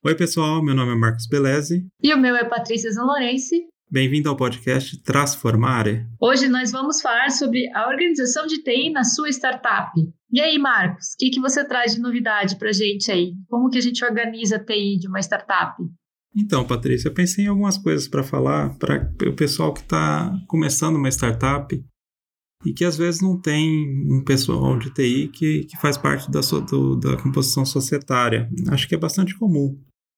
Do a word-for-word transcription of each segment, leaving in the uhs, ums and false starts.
Oi, pessoal, meu nome é Marcos Belezzi. E o meu é Patrícia Zanlorense. Bem-vindo ao podcast Transformare. Hoje nós vamos falar sobre a organização de T I na sua startup. E aí, Marcos, o que, que você traz de novidade para a gente aí? Como que a gente organiza a T I de uma startup? Então, Patrícia, eu pensei em algumas coisas para falar para o pessoal que está começando uma startup e que às vezes não tem um pessoal de T I que, que faz parte da, so, do, da composição societária. Acho que é bastante comum.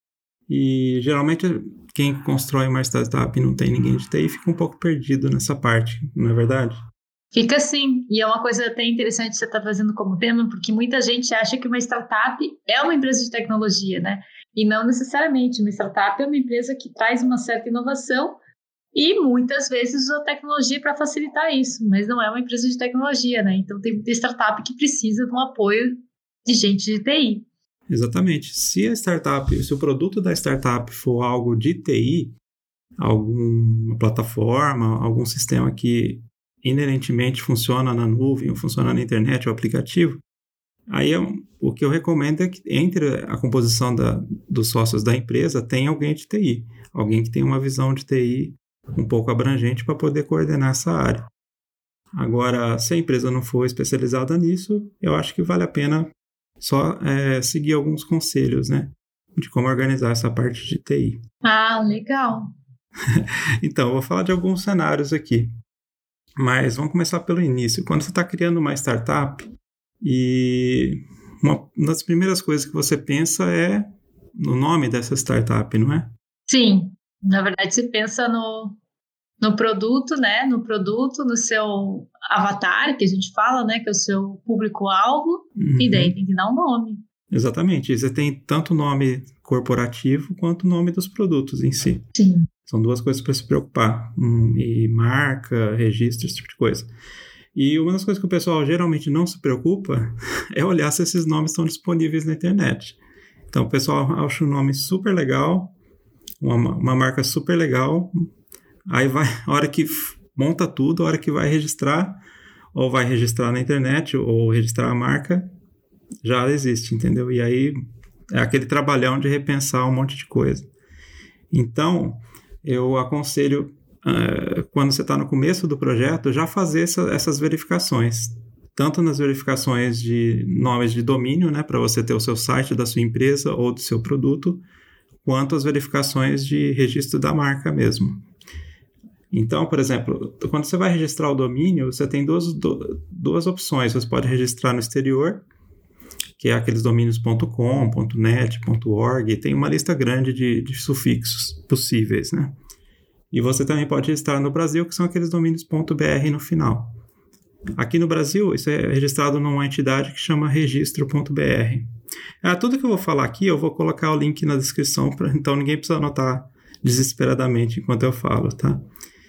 E geralmente quem constrói uma startup e não tem ninguém de T I fica um pouco perdido nessa parte, não é verdade? Fica sim, e é uma coisa até interessante você estar trazendo como tema, porque muita gente acha que uma startup é uma empresa de tecnologia, né? E não necessariamente, uma startup é uma empresa que traz uma certa inovação e muitas vezes usa a tecnologia para facilitar isso, mas não é uma empresa de tecnologia, né? Então tem muita startup que precisa de um apoio de gente de T I. Exatamente. Se a startup, se o produto da startup for algo de T I, alguma plataforma, algum sistema que inerentemente funciona na nuvem ou funciona na internet, o aplicativo, aí é, o que eu recomendo é que entre a composição da, dos sócios da empresa tenha alguém de T I, alguém que tenha uma visão de T I um pouco abrangente para poder coordenar essa área. Agora, se a empresa não for especializada nisso, eu acho que vale a pena só é, seguir alguns conselhos, né, de como organizar essa parte de T I. Ah, legal. Então, eu vou falar de alguns cenários aqui, mas vamos começar pelo início. Quando você está criando uma startup e uma das primeiras coisas que você pensa é no nome dessa startup, não é? Sim, na verdade você pensa no, no produto, né? No produto, no seu avatar, que a gente fala, né? Que é o seu público-alvo, uhum. E daí tem que dar um nome. Exatamente. Você tem tanto o nome corporativo quanto o nome dos produtos em si. Sim. São duas coisas para se preocupar. Hum, e marca, registro, esse tipo de coisa. E uma das coisas que o pessoal geralmente não se preocupa é olhar se esses nomes estão disponíveis na internet. Então, o pessoal acha o nome super legal, uma, uma marca super legal, aí vai, a hora que monta tudo, a hora que vai registrar, ou vai registrar na internet, ou registrar a marca, já existe, entendeu? E aí é aquele trabalhão de repensar um monte de coisa. Então, eu aconselho, uh, quando você está no começo do projeto, já fazer essa, essas verificações. Tanto nas verificações de nomes de domínio, né, para você ter o seu site da sua empresa ou do seu produto, quanto as verificações de registro da marca mesmo. Então, por exemplo, quando você vai registrar o domínio, você tem duas, duas opções. Você pode registrar no exterior, que é aqueles domínios .com, .net, .org, e tem uma lista grande de, de sufixos possíveis, né? E você também pode registrar no Brasil, que são aqueles domínios .br no final. Aqui no Brasil, isso é registrado numa entidade que chama registro.br. Ah, tudo que eu vou falar aqui, eu vou colocar o link na descrição, pra, então ninguém precisa anotar desesperadamente enquanto eu falo, tá?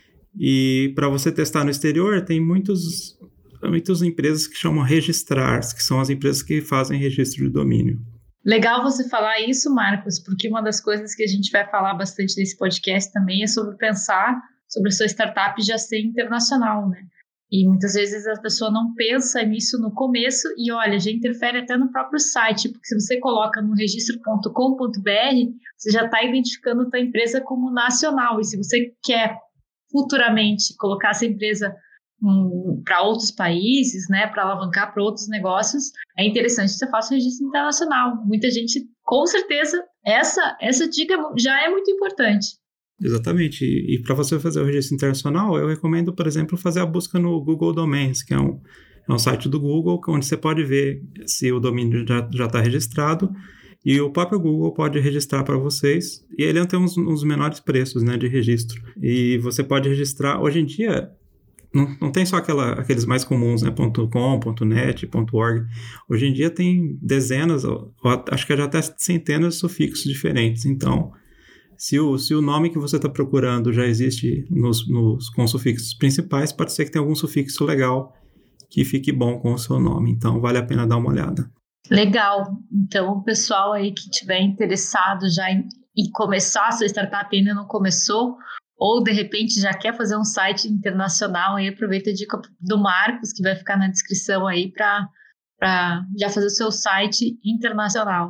E para você testar no exterior, tem muitos... muitas empresas que chamam registrar, que são as empresas que fazem registro de domínio. Legal você falar isso, Marcos, porque uma das coisas que a gente vai falar bastante nesse podcast também é sobre pensar sobre a sua startup já ser internacional, né? E muitas vezes a pessoa não pensa nisso no começo e, olha, já interfere até no próprio site, porque se você coloca no registro ponto com ponto b r, você já está identificando a tua empresa como nacional. E se você quer futuramente colocar essa empresa Um, para outros países, né, para alavancar para outros negócios, é interessante que você faça o registro internacional. Muita gente, com certeza, essa, essa dica já é muito importante. Exatamente. E, e para você fazer o registro internacional, eu recomendo, por exemplo, fazer a busca no Google Domains, que é um, é um site do Google, onde você pode ver se o domínio já está registrado, e o próprio Google pode registrar para vocês, e ele tem uns, uns menores preços, né, de registro. E você pode registrar, hoje em dia, Não, não tem só aquela, aqueles mais comuns, né? .com, .net, .org. Hoje em dia tem dezenas, ou, ou acho que já até centenas de sufixos diferentes. Então, se o, se o nome que você está procurando já existe nos, nos, com os sufixos principais, pode ser que tenha algum sufixo legal que fique bom com o seu nome. Então, vale a pena dar uma olhada. Legal. Então, o pessoal aí que estiver interessado já em, em começar a sua startup ainda não começou, ou de repente já quer fazer um site internacional, aí aproveita a dica do Marcos, que vai ficar na descrição aí para já fazer o seu site internacional.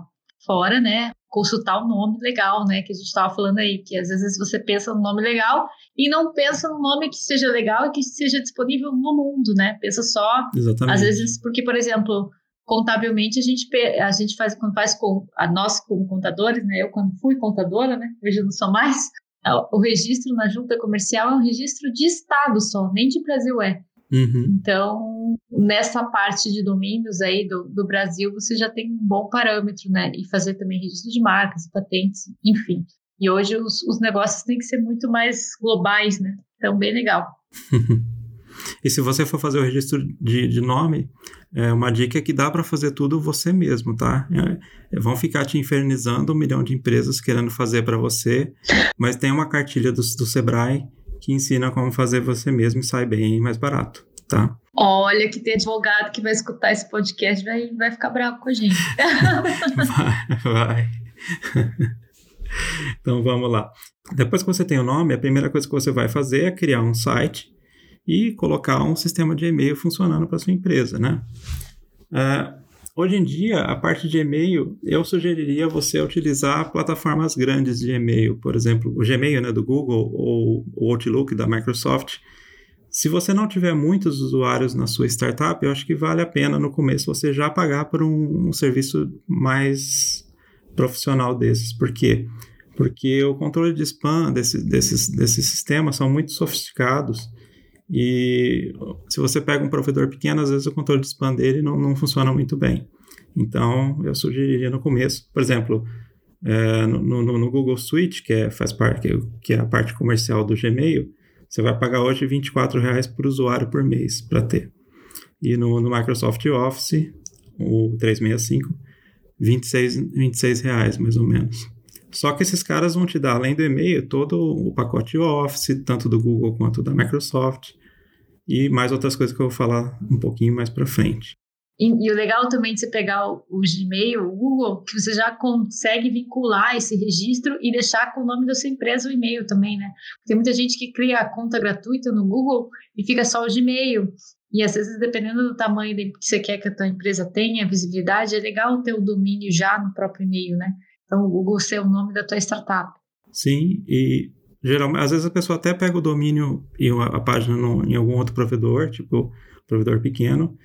fora, né, consultar um nome legal, né, que a gente estava falando aí, que às vezes você pensa num nome legal e não pensa num nome que seja legal e que seja disponível no mundo, né, pensa só, Exatamente. Às vezes, porque, por exemplo, contabilmente a gente, a gente faz, quando faz com, a nós como contadores, né, eu quando fui contadora, né, hoje eu não sou mais, o registro na junta comercial é um registro de estado só, nem de Brasil é. Uhum. Então, nessa parte de domínios aí do, do Brasil, você já tem um bom parâmetro, né? E fazer também registro de marcas, patentes, enfim. E hoje os, os negócios têm que ser muito mais globais, né? Então, bem legal. E se você for fazer o registro de, de nome, é uma dica é que dá para fazer tudo você mesmo, tá? É, vão ficar te infernizando um milhão de empresas querendo fazer para você, mas tem uma cartilha do, do Sebrae que ensina como fazer você mesmo e sai bem mais barato, tá? Olha, que tem advogado que vai escutar esse podcast vai, vai ficar bravo com a gente. Vai, vai. Então, vamos lá. Depois que você tem o nome, a primeira coisa que você vai fazer é criar um site e colocar um sistema de e-mail funcionando para sua empresa, né? Uh, hoje em dia, a parte de e-mail, eu sugeriria você utilizar plataformas grandes de e-mail, por exemplo, o Gmail, né, do Google ou o Outlook da Microsoft. Se você não tiver muitos usuários na sua startup, eu acho que vale a pena no começo você já pagar por um, um serviço mais profissional desses. Por quê? Porque o controle de spam desse, desses, desses sistemas são muito sofisticados. E se você pega um provedor pequeno, às vezes o controle de spam dele não, não funciona muito bem. Então, eu sugeriria no começo, por exemplo, é, no, no, no Google Suite, que é, faz parte, que é, que é a parte comercial do Gmail, você vai pagar hoje vinte e quatro reais por usuário por mês para ter. E no, no Microsoft Office, o trezentos e sessenta e cinco, vinte e seis, vinte e seis reais mais ou menos. Só que esses caras vão te dar, além do e-mail, todo o pacote Office, tanto do Google quanto da Microsoft, e mais outras coisas que eu vou falar um pouquinho mais para frente. E, e o legal também de você pegar o, o Gmail, o Google, que você já consegue vincular esse registro e deixar com o nome da sua empresa o e-mail também, né? Tem muita gente que cria a conta gratuita no Google e fica só o Gmail. E às vezes, dependendo do tamanho que você quer que a tua empresa tenha, visibilidade, é legal ter o domínio já no próprio e-mail, né? Então, o Google ser o nome da tua startup. Sim, e geralmente, às vezes a pessoa até pega o domínio e a página no, em algum outro provedor, tipo provedor pequeno,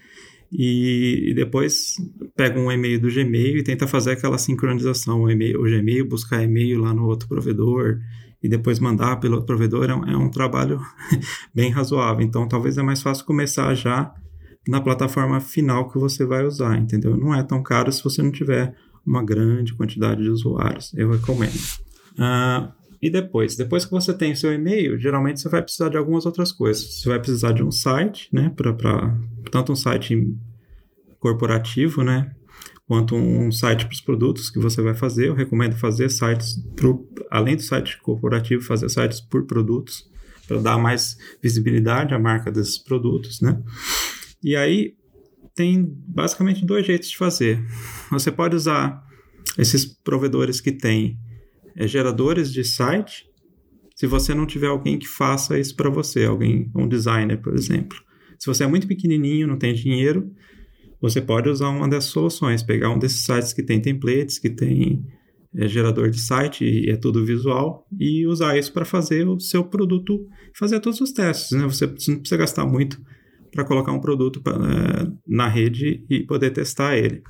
e, e depois pega um e-mail do Gmail e tenta fazer aquela sincronização, o, e-mail, o Gmail, buscar e-mail lá no outro provedor e depois mandar pelo outro provedor, é um, é um trabalho bem razoável. Então, talvez é mais fácil começar já na plataforma final que você vai usar, entendeu? Não é tão caro se você não tiver uma grande quantidade de usuários, eu recomendo. Uh, e depois, depois que você tem o seu e-mail, geralmente você vai precisar de algumas outras coisas. Você vai precisar de um site, né, pra, pra, tanto um site corporativo, né, quanto um site para os produtos que você vai fazer. Eu recomendo fazer sites, pro, além do site corporativo, fazer sites por produtos, para dar mais visibilidade à marca desses produtos, né. E aí, tem basicamente dois jeitos de fazer. Você pode usar esses provedores que têm é, geradores de site, se você não tiver alguém que faça isso para você, alguém, um designer, por exemplo. Se você é muito pequenininho, não tem dinheiro, você pode usar uma dessas soluções, pegar um desses sites que tem templates, que tem é, gerador de site e é tudo visual, e usar isso para fazer o seu produto, fazer todos os testes, né? Você não precisa gastar muito para colocar um produto pra, é, na rede e poder testar ele.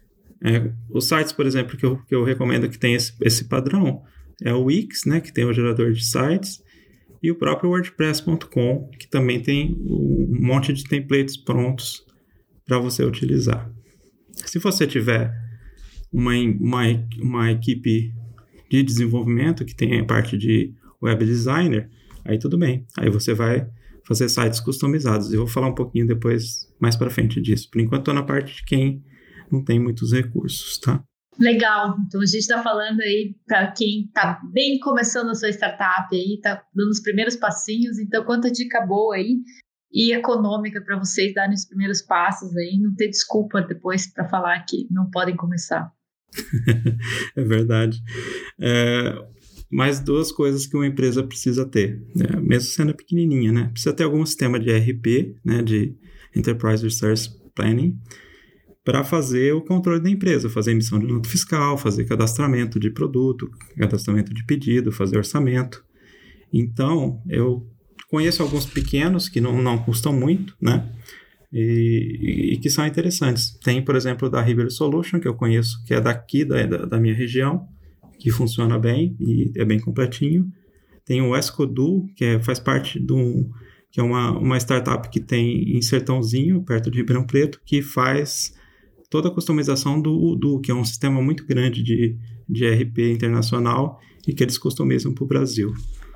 É, os sites, por exemplo, que eu, que eu recomendo que tem esse, esse padrão é o Wix, né, que tem o gerador de sites, e o próprio WordPress ponto com, que também tem um monte de templates prontos para você utilizar. Se você tiver uma, uma, uma equipe de desenvolvimento que tem a parte de web designer, aí tudo bem. Aí você vai fazer sites customizados. Eu vou falar um pouquinho depois, mais para frente disso. Por enquanto, estou na parte de quem não tem muitos recursos, tá? Legal. Então, a gente está falando aí para quem está bem começando a sua startup aí, está dando os primeiros passinhos. Então, quanta dica boa aí e econômica para vocês darem os primeiros passos aí. Não ter desculpa depois para falar que não podem começar. É verdade. É... Mais duas coisas que uma empresa precisa ter, né? Mesmo sendo pequenininha, né? Precisa ter algum sistema de E R P, né? De Enterprise Resource Planning, para fazer o controle da empresa, fazer emissão de nota fiscal, fazer cadastramento de produto, cadastramento de pedido, fazer orçamento. Então, eu conheço alguns pequenos que não, não custam muito, né? E, e que são interessantes. Tem, por exemplo, da River Solution, que eu conheço, que é daqui, da, da minha região, que funciona bem e é bem completinho. Tem o Escodu, que é, faz parte de um, que é uma, uma startup que tem em Sertãozinho, perto de Ribeirão Preto, que faz toda a customização do Udu, que é um sistema muito grande de, de E R P internacional e que eles customizam para o Brasil.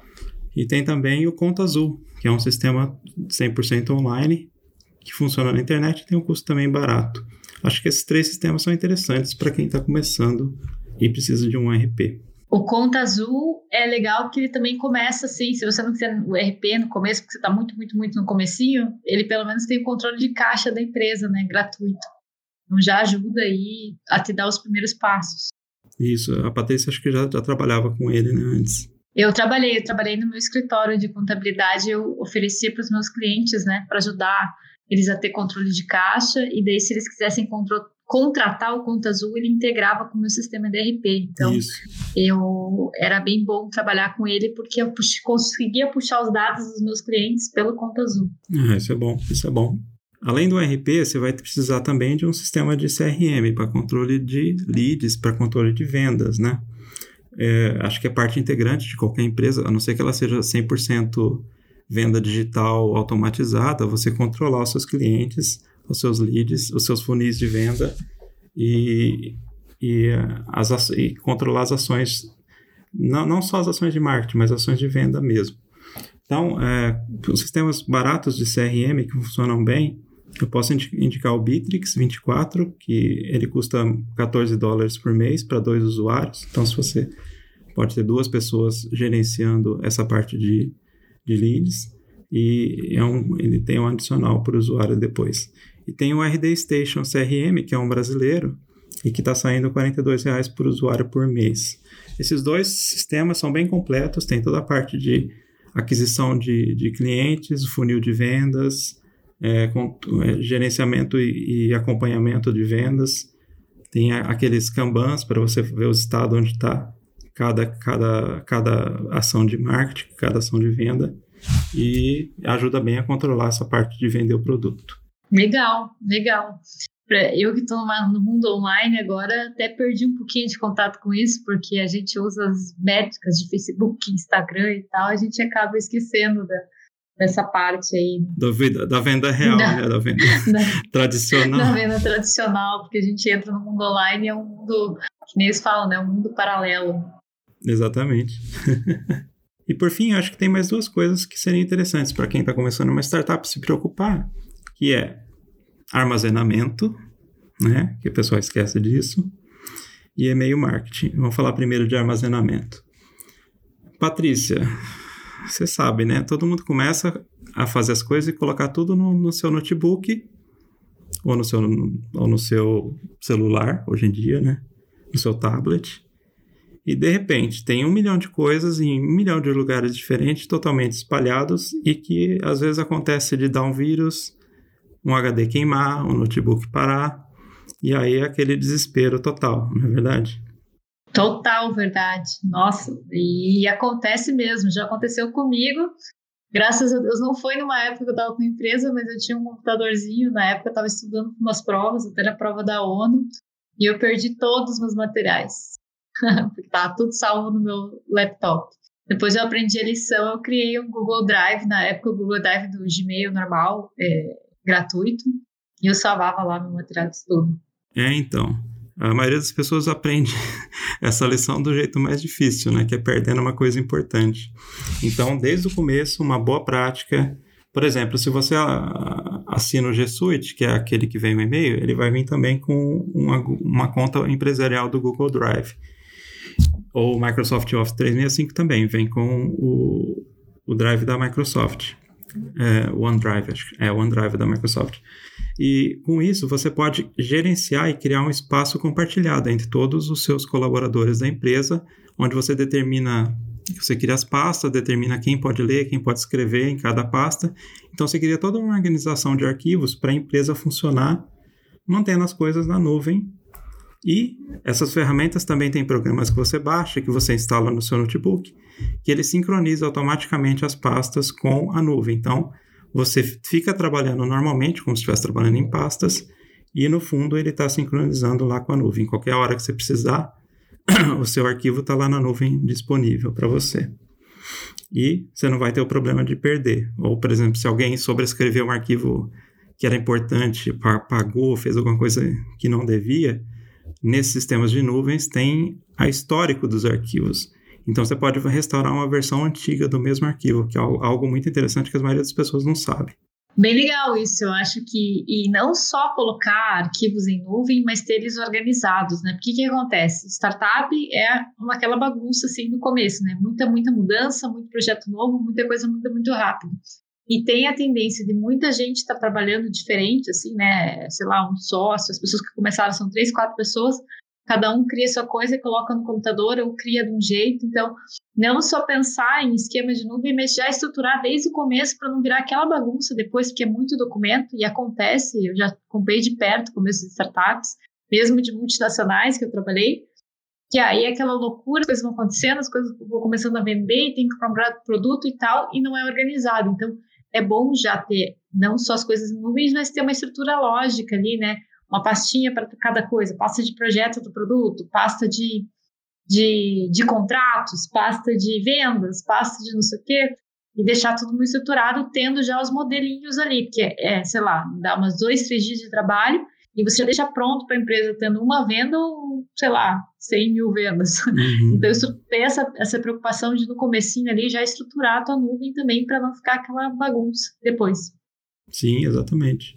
E tem também o Conta Azul, que é um sistema cem por cento online, que funciona na internet e tem um custo também barato. Acho que esses três sistemas são interessantes para quem está começando e precisa de um E R P. O Conta Azul é legal porque ele também começa assim, se você não quiser o E R P no começo, porque você está muito, muito, muito no comecinho, ele pelo menos tem o controle de caixa da empresa, né, gratuito. Então já ajuda aí a te dar os primeiros passos. Isso, a Patrícia acho que já, já trabalhava com ele, né, antes. Eu trabalhei, eu trabalhei no meu escritório de contabilidade, eu oferecia para os meus clientes, né, para ajudar eles a ter controle de caixa, e daí se eles quisessem contro- contratar o Conta Azul, ele integrava com o meu sistema de R P. Então, Isso. eu era bem bom trabalhar com ele, porque eu pux- conseguia puxar os dados dos meus clientes pelo Conta Azul. Ah, isso é bom, isso é bom. Além do R P, você vai precisar também de um sistema de C R M para controle de leads, para controle de vendas, né? É, acho que é parte integrante de qualquer empresa, a não ser que ela seja cem por cento venda digital automatizada, você controlar os seus clientes, os seus leads, os seus funis de venda e, e, as, e controlar as ações, não, não só as ações de marketing, mas ações de venda mesmo. Então, é, os sistemas baratos de C R M que funcionam bem, eu posso indicar o Bitrix vinte e quatro, que ele custa quatorze dólares por mês para dois usuários. Então, se você pode ter duas pessoas gerenciando essa parte de, de leads, e é um, ele tem um adicional para o usuário depois. E tem o R D Station C R M, que é um brasileiro, e que está saindo quarenta e dois reais por usuário por mês. Esses dois sistemas são bem completos, tem toda a parte de aquisição de, de clientes, funil de vendas, É, com, é, gerenciamento e, e acompanhamento de vendas, tem a, aqueles Kanbans para você ver o estado onde está cada, cada, cada ação de marketing, cada ação de venda, e ajuda bem a controlar essa parte de vender o produto. Legal, legal. Eu que estou no mundo online agora, até perdi um pouquinho de contato com isso, porque a gente usa as métricas de Facebook, Instagram e tal, a gente acaba esquecendo da dessa parte aí. Da, vida, da venda real, da, né? Da venda da, tradicional. Da venda tradicional, porque a gente entra no mundo online e é um mundo, que nem eles falam, né? Um mundo paralelo. Exatamente. E por fim, acho que tem mais duas coisas que seriam interessantes para quem está começando uma startup se preocupar, que é armazenamento, né? Que o pessoal esquece disso, e e-mail marketing. Vamos falar primeiro de armazenamento. Patrícia, você sabe, né? Todo mundo começa a fazer as coisas e colocar tudo no, no seu notebook ou no seu, ou no seu celular, hoje em dia, né? No seu tablet. E, de repente, tem um milhão de coisas em um milhão de lugares diferentes, totalmente espalhados, e que, às vezes, acontece de dar um vírus, um H D queimar, um notebook parar, e aí é aquele desespero total, não é verdade? Total verdade, nossa, e acontece mesmo, já aconteceu comigo, graças a Deus, não foi numa época que eu estava com empresa, mas eu tinha um computadorzinho, na época eu estava estudando umas provas, até na prova da ONU, e eu perdi todos os meus materiais, porque estava tudo salvo no meu laptop. Depois eu aprendi a lição, eu criei um Google Drive, na época o Google Drive do Gmail normal, é, gratuito, e eu salvava lá meu material de estudo. É, então... A maioria das pessoas aprende essa lição do jeito mais difícil, né? Que é perdendo uma coisa importante. Então, desde o começo, uma boa prática. Por exemplo, se você assina o G Suite, que é aquele que vem no e-mail, ele vai vir também com uma, uma conta empresarial do Google Drive. Ou o Microsoft Office trezentos e sessenta e cinco também vem com o, o Drive da Microsoft. É, o OneDrive, acho que é o OneDrive da Microsoft. E com isso você pode gerenciar e criar um espaço compartilhado entre todos os seus colaboradores da empresa, onde você determina, você cria as pastas, determina quem pode ler, quem pode escrever em cada pasta. Então você cria toda uma organização de arquivos para a empresa funcionar mantendo as coisas na nuvem. E essas ferramentas também têm programas que você baixa, que você instala no seu notebook, que ele sincroniza automaticamente as pastas com a nuvem. Então, você fica trabalhando normalmente, como se estivesse trabalhando em pastas, e no fundo ele está sincronizando lá com a nuvem. Qualquer hora que você precisar, o seu arquivo está lá na nuvem disponível para você. E você não vai ter o problema de perder. Ou, por exemplo, se alguém sobrescreveu um arquivo que era importante, pagou, fez alguma coisa que não devia, nesses sistemas de nuvens tem a histórico dos arquivos. Então, você pode restaurar uma versão antiga do mesmo arquivo, que é algo muito interessante que a maioria das pessoas não sabe. Bem legal isso, eu acho que, e não só colocar arquivos em nuvem, mas ter eles organizados, né? Porque o que acontece? Startup é uma, aquela bagunça, assim, no começo, né? Muita, muita mudança, muito projeto novo, muita coisa muda muito rápido. E tem a tendência de muita gente estar tá trabalhando diferente, assim, né? Sei lá, um sócio, as pessoas que começaram são três, quatro pessoas, cada um cria sua coisa e coloca no computador ou cria de um jeito. Então, não só pensar em esquema de nuvem, mas já estruturar desde o começo para não virar aquela bagunça depois, porque é muito documento e acontece. Eu já acompanhei de perto o começo de startups, mesmo de multinacionais que eu trabalhei, que aí é aquela loucura, as coisas vão acontecendo, as coisas vão começando a vender e tem que comprar produto e tal, e não é organizado. Então, é bom já ter não só as coisas em nuvens, mas ter uma estrutura lógica ali, né? Uma pastinha para cada coisa, pasta de projeto do produto, pasta de, de, de contratos, pasta de vendas, pasta de não sei o quê, e deixar tudo muito estruturado, tendo já os modelinhos ali, porque é, sei lá, dá umas dois, três dias de trabalho, e você já deixa pronto para a empresa tendo uma venda ou, sei lá, cem mil vendas. Uhum. Então, isso tem essa, essa preocupação de, no comecinho ali, já estruturar a tua nuvem também, para não ficar aquela bagunça depois. Sim, exatamente.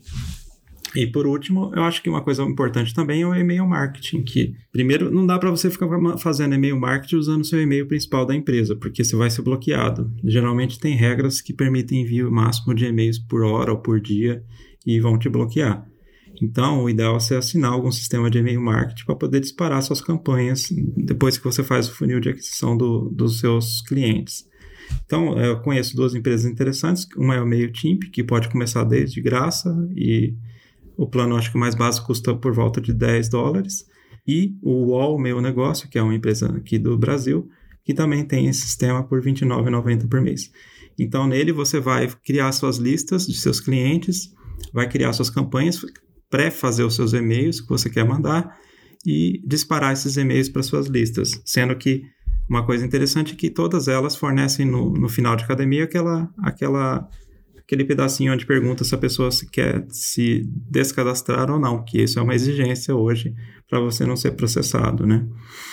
E por último, eu acho que uma coisa importante também é o e-mail marketing, que primeiro não dá para você ficar fazendo e-mail marketing usando o seu e-mail principal da empresa, porque você vai ser bloqueado. Geralmente tem regras que permitem envio máximo de e-mails por hora ou por dia e vão te bloquear. Então, o ideal é você assinar algum sistema de e-mail marketing para poder disparar suas campanhas depois que você faz o funil de aquisição do, dos seus clientes. Então, eu conheço duas empresas interessantes. Uma é o MailChimp, que pode começar desde graça e o plano, acho que o mais básico, custa por volta de dez dólares. E o Wall Meu Negócio, que é uma empresa aqui do Brasil, que também tem esse sistema por vinte e nove reais e noventa centavos por mês. Então, nele você vai criar suas listas de seus clientes, vai criar suas campanhas, pré-fazer os seus e-mails que você quer mandar e disparar esses e-mails para suas listas. Sendo que uma coisa interessante é que todas elas fornecem no, no final de cada e-mail aquela... aquela aquele pedacinho onde pergunta se a pessoa se quer se descadastrar ou não, que isso é uma exigência hoje para você não ser processado, né?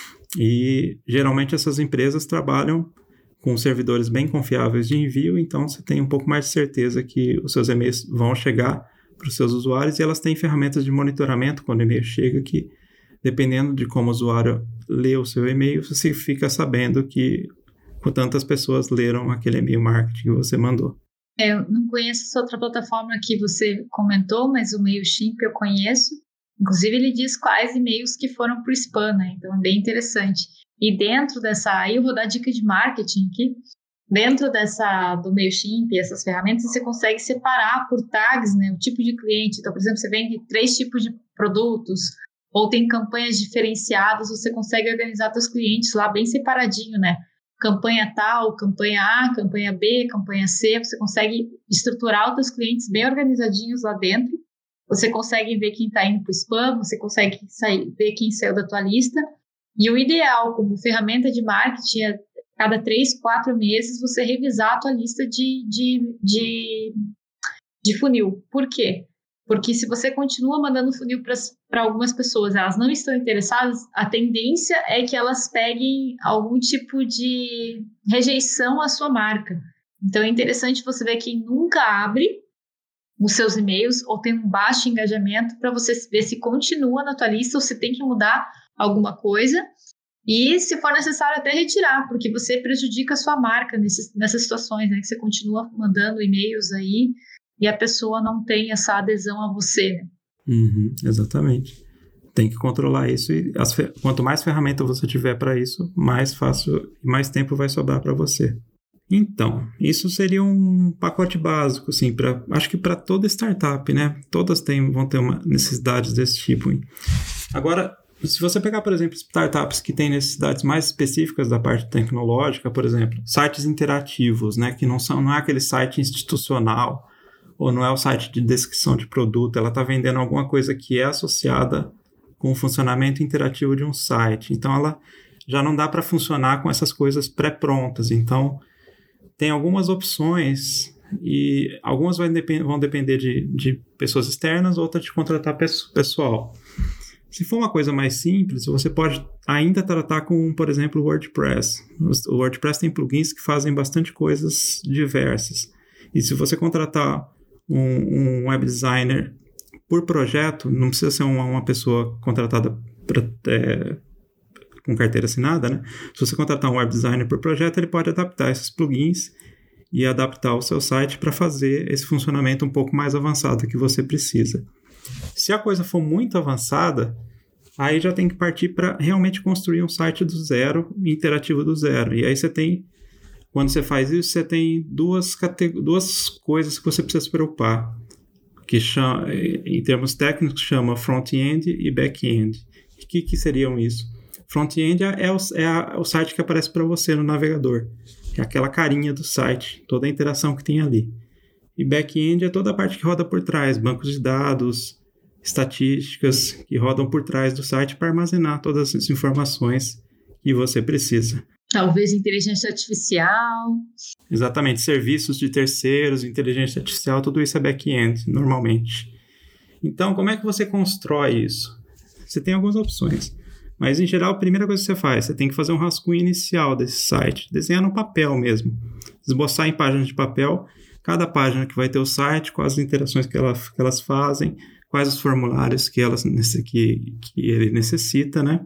E geralmente essas empresas trabalham com servidores bem confiáveis de envio, então você tem um pouco mais de certeza que os seus e-mails vão chegar para os seus usuários e elas têm ferramentas de monitoramento quando o e-mail chega que, dependendo de como o usuário lê o seu e-mail, você fica sabendo que tantas pessoas leram aquele e-mail marketing que você mandou. É, eu não conheço essa outra plataforma que você comentou, mas o MailChimp eu conheço. Inclusive, ele diz quais e-mails que foram para o spam, né? Então, é bem interessante. E dentro dessa... Aí eu vou dar dica de marketing aqui. Dentro dessa, do MailChimp, essas ferramentas, você consegue separar por tags, né? O tipo de cliente. Então, por exemplo, você vende três tipos de produtos ou tem campanhas diferenciadas, você consegue organizar seus clientes lá bem separadinho, né? Campanha tal, campanha A, campanha B, campanha C, você consegue estruturar os seus clientes bem organizadinhos lá dentro, você consegue ver quem está indo para o spam, você consegue sair, ver quem saiu da tua lista, e o ideal como ferramenta de marketing é cada três, quatro meses você revisar a tua lista de, de, de, de funil. Por quê? Porque se você continua mandando funil para algumas pessoas, elas não estão interessadas, a tendência é que elas peguem algum tipo de rejeição à sua marca. Então, é interessante você ver quem nunca abre os seus e-mails ou tem um baixo engajamento para você ver se continua na tua lista ou se tem que mudar alguma coisa. E, se for necessário, até retirar, porque você prejudica a sua marca nesses, nessas situações, né? Que você continua mandando e-mails aí e a pessoa não tem essa adesão a você, né? Uhum, exatamente. Tem que controlar isso e as quanto mais ferramenta você tiver para isso, mais fácil e mais tempo vai sobrar para você. Então, isso seria um pacote básico, assim, pra, acho que para toda startup, né? Todas têm, vão ter uma necessidades desse tipo. Agora, se você pegar, por exemplo, startups que têm necessidades mais específicas da parte tecnológica, por exemplo, sites interativos, né? Que não, são, não é aquele site institucional, ou não é o site de descrição de produto, ela está vendendo alguma coisa que é associada com o funcionamento interativo de um site. Então, ela já não dá para funcionar com essas coisas pré-prontas. Então, tem algumas opções e algumas vai depend- vão depender de, de pessoas externas, outras de contratar pessoal. Se for uma coisa mais simples, você pode ainda tratar com, por exemplo, o WordPress. O WordPress tem plugins que fazem bastante coisas diversas. E se você contratar um, um web designer por projeto, não precisa ser uma, uma pessoa contratada pra, é, com carteira assinada, né? Se você contratar um web designer por projeto, ele pode adaptar esses plugins e adaptar o seu site para fazer esse funcionamento um pouco mais avançado que você precisa. Se a coisa for muito avançada, aí já tem que partir para realmente construir um site do zero, interativo do zero. E aí você tem, quando você faz isso, você tem duas, categ- duas coisas que você precisa se preocupar, que chama, em termos técnicos chama front-end e back-end. O que, que seriam isso? Front-end é o, é a, o site que aparece para você no navegador. É aquela carinha do site, toda a interação que tem ali. E back-end é toda a parte que roda por trás, bancos de dados, estatísticas que rodam por trás do site para armazenar todas as informações que você precisa. Talvez inteligência artificial. Exatamente, serviços de terceiros, inteligência artificial, tudo isso é back-end, normalmente. Então, como é que você constrói isso? Você tem algumas opções. Mas, em geral, a primeira coisa que você faz, você tem que fazer um rascunho inicial desse site, desenhar no papel mesmo, esboçar em páginas de papel, cada página que vai ter o site, quais as interações que, ela, que elas fazem, quais os formulários que, elas, que, que ele necessita, né?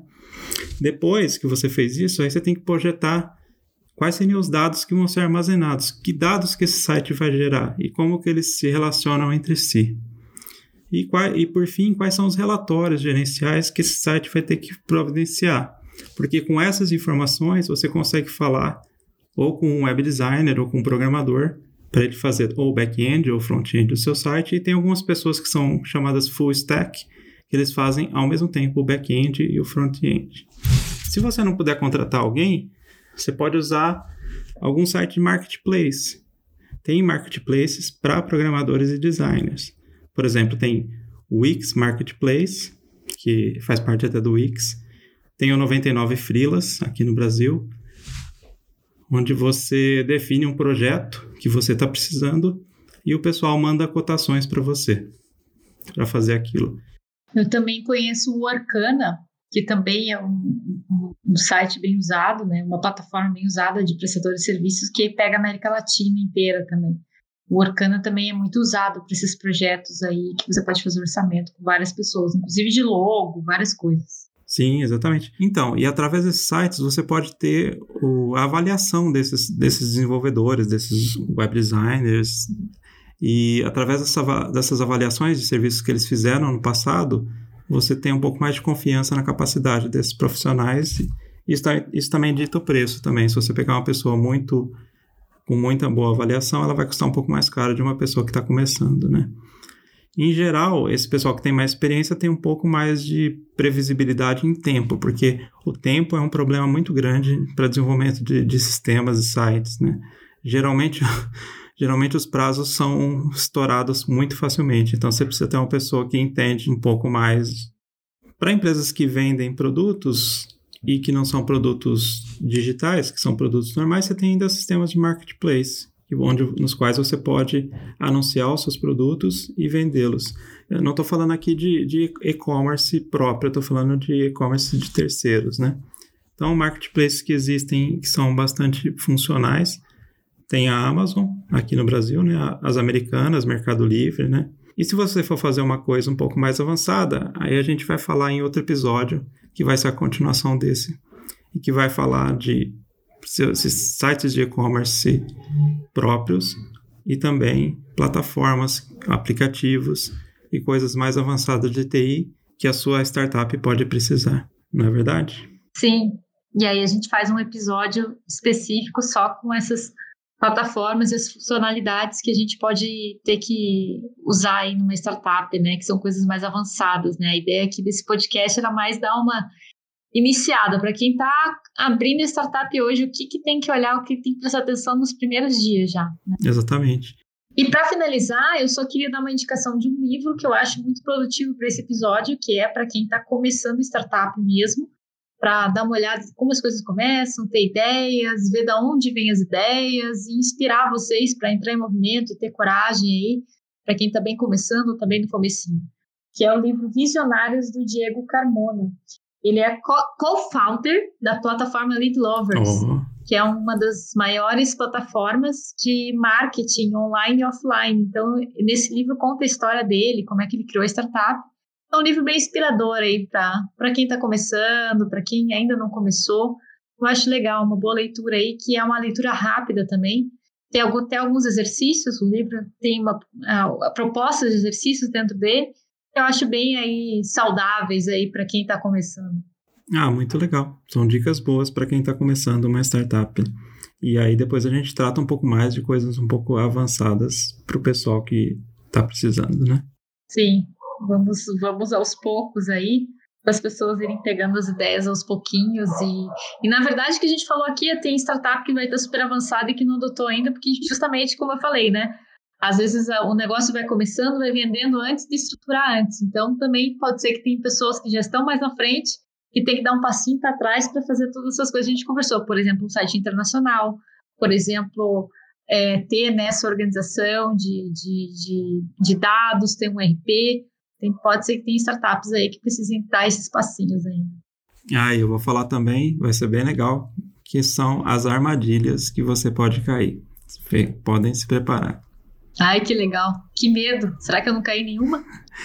Depois que você fez isso, aí você tem que projetar quais seriam os dados que vão ser armazenados, que dados que esse site vai gerar e como que eles se relacionam entre si. E, qual, e, por fim, quais são os relatórios gerenciais que esse site vai ter que providenciar. Porque com essas informações, você consegue falar ou com um web designer ou com um programador para ele fazer ou back-end ou front-end do seu site. E tem algumas pessoas que são chamadas full stack, que eles fazem ao mesmo tempo o back-end e o front-end. Se você não puder contratar alguém, você pode usar algum site de marketplace. Tem marketplaces para programadores e designers. Por exemplo, tem o Wix Marketplace, que faz parte até do Wix. Tem o noventa e nove Freelas, aqui no Brasil, onde você define um projeto que você está precisando e o pessoal manda cotações para você, para fazer aquilo. Eu também conheço o Arcana, que também é um, um, um site bem usado, né? Uma plataforma bem usada de prestadores de serviços que pega a América Latina inteira também. O Arcana também é muito usado para esses projetos aí, que você pode fazer orçamento com várias pessoas, inclusive de logo, várias coisas. Sim, exatamente. Então, e através desses sites você pode ter o, a avaliação desses, desses desenvolvedores, desses web designers, e através dessa, dessas avaliações de serviços que eles fizeram no passado, você tem um pouco mais de confiança na capacidade desses profissionais. E isso, tá, isso também dita o preço também. Se você pegar uma pessoa muito... com muita boa avaliação, ela vai custar um pouco mais caro de uma pessoa que está começando, né? Em geral, esse pessoal que tem mais experiência tem um pouco mais de previsibilidade em tempo, porque o tempo é um problema muito grande para desenvolvimento de, de sistemas e sites, né? Geralmente, geralmente os prazos são estourados muito facilmente, então você precisa ter uma pessoa que entende um pouco mais. Para empresas que vendem produtos e que não são produtos digitais, que são produtos normais, você tem ainda sistemas de marketplace, onde, nos quais você pode anunciar os seus produtos e vendê-los. Eu não estou falando aqui de, de e-commerce próprio, eu estou falando de e-commerce de terceiros, né? Então, marketplaces que existem, que são bastante funcionais, tem a Amazon, aqui no Brasil, né? As americanas, Mercado Livre, né? E se você for fazer uma coisa um pouco mais avançada, aí a gente vai falar em outro episódio, que vai ser a continuação desse, e que vai falar de sites de e-commerce próprios e também plataformas, aplicativos e coisas mais avançadas de T I que a sua startup pode precisar, não é verdade? Sim, e aí a gente faz um episódio específico só com essas plataformas e as funcionalidades que a gente pode ter que usar aí numa startup, né? Que são coisas mais avançadas, né? A ideia aqui desse podcast era mais dar uma iniciada para quem está abrindo a startup hoje, o que, que tem que olhar, o que tem que prestar atenção nos primeiros dias já, né? Exatamente. E para finalizar, eu só queria dar uma indicação de um livro que eu acho muito produtivo para esse episódio, que é para quem está começando startup mesmo, para dar uma olhada em como as coisas começam, ter ideias, ver de onde vêm as ideias e inspirar vocês para entrar em movimento e ter coragem aí, para quem está bem começando ou também no comecinho, que é o livro Visionários, do Diego Carmona. Ele é co-founder da plataforma Lead Lovers, oh. que é uma das maiores plataformas de marketing online e offline. Então, nesse livro conta a história dele, como é que ele criou a startup. É um livro bem inspirador aí para quem está começando, para quem ainda não começou. Eu acho legal, uma boa leitura aí, que é uma leitura rápida também. Tem, algum, tem alguns exercícios, o livro tem uma a, a proposta de exercícios dentro dele. Eu acho bem aí saudáveis aí para quem está começando. Ah, muito legal. São dicas boas para quem está começando uma startup. E aí depois a gente trata um pouco mais de coisas um pouco avançadas para o pessoal que está precisando, né? Sim, vamos, vamos aos poucos aí, para as pessoas irem pegando as ideias aos pouquinhos. E, e na verdade o que a gente falou aqui é tem startup que vai estar super avançada e que não adotou ainda, porque justamente como eu falei, né? Às vezes o negócio vai começando, vai vendendo antes de estruturar antes. Então, também pode ser que tem pessoas que já estão mais na frente e tem que dar um passinho para trás para fazer todas essas coisas que a gente conversou. Por exemplo, um site internacional. Por exemplo, é, ter nessa organização de, de, de, de dados, ter um R P. Tem, pode ser que tem startups aí que precisem dar esses passinhos ainda. Ah, eu vou falar também, vai ser bem legal, que são as armadilhas que você pode cair. Podem se preparar. Ai, que legal. Que medo. Será que eu não caí nenhuma?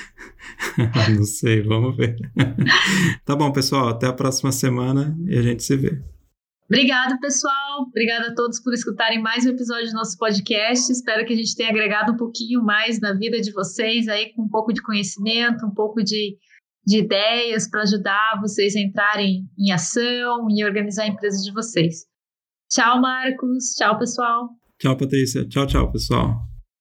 Não sei, vamos ver. Tá bom, pessoal. Até a próxima semana e a gente se vê. Obrigada, pessoal. Obrigada a todos por escutarem mais um episódio do nosso podcast. Espero que a gente tenha agregado um pouquinho mais na vida de vocês, aí com um pouco de conhecimento, um pouco de, de ideias para ajudar vocês a entrarem em ação e organizar a empresa de vocês. Tchau, Marcos. Tchau, pessoal. Tchau, Patrícia. Tchau, tchau, pessoal.